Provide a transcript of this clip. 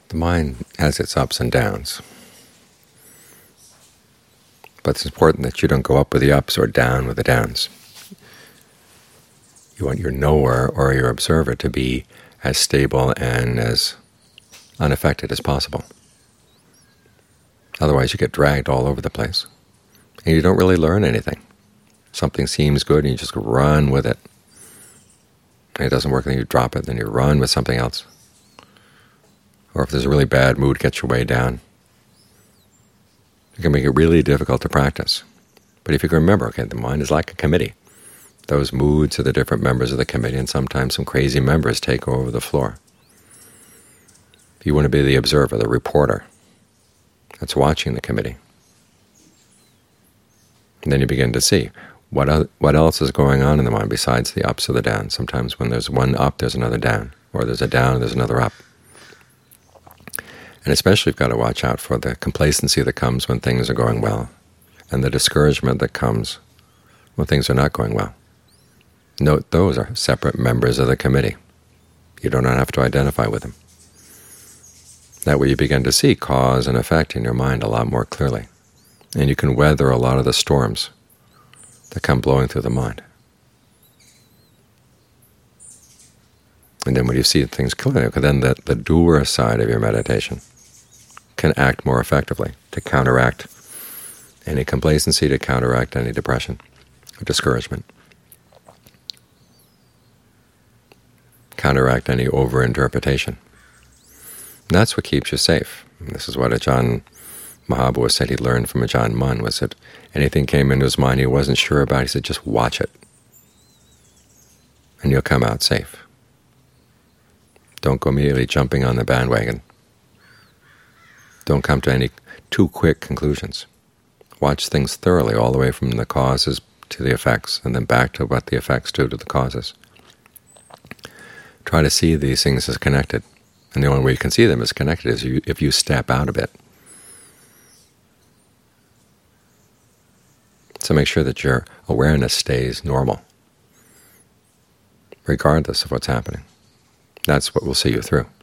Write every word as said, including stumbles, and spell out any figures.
The mind has its ups and downs, but it's important that you don't go up with the ups or down with the downs. You want your knower or your observer to be as stable and as unaffected as possible. Otherwise you get dragged all over the place, and you don't really learn anything. Something seems good and you just run with it. And it doesn't work, then you drop it, then you run with something else. Or if there's a really bad mood, gets your way down. It can make it really difficult to practice. But if you can remember, okay, the mind is like a committee. Those moods are the different members of the committee, and sometimes some crazy members take over the floor. You want to be the observer, the reporter that's watching the committee. And then you begin to see what what else is going on in the mind besides the ups or the downs. Sometimes when there's one up, there's another down, or there's a down, there's another up. And especially you've got to watch out for the complacency that comes when things are going well, and the discouragement that comes when things are not going well. Note those are separate members of the committee. You do not have to identify with them. That way you begin to see cause and effect in your mind a lot more clearly, and you can weather a lot of the storms that come blowing through the mind. And then when you see things clearly, then the, the doer side of your meditation can act more effectively to counteract any complacency, to counteract any depression or discouragement, counteract any overinterpretation. And that's what keeps you safe. And this is what Ajahn Mahabua said he learned from Ajahn Mun, was that anything came into his mind he wasn't sure about, he said, just watch it, and you'll come out safe. Don't go immediately jumping on the bandwagon. Don't come to any too quick conclusions. Watch things thoroughly, all the way from the causes to the effects, and then back to what the effects do to the causes. Try to see these things as connected, and the only way you can see them as connected is you, if you step out a bit. So make sure that your awareness stays normal, regardless of what's happening. That's what will see you through.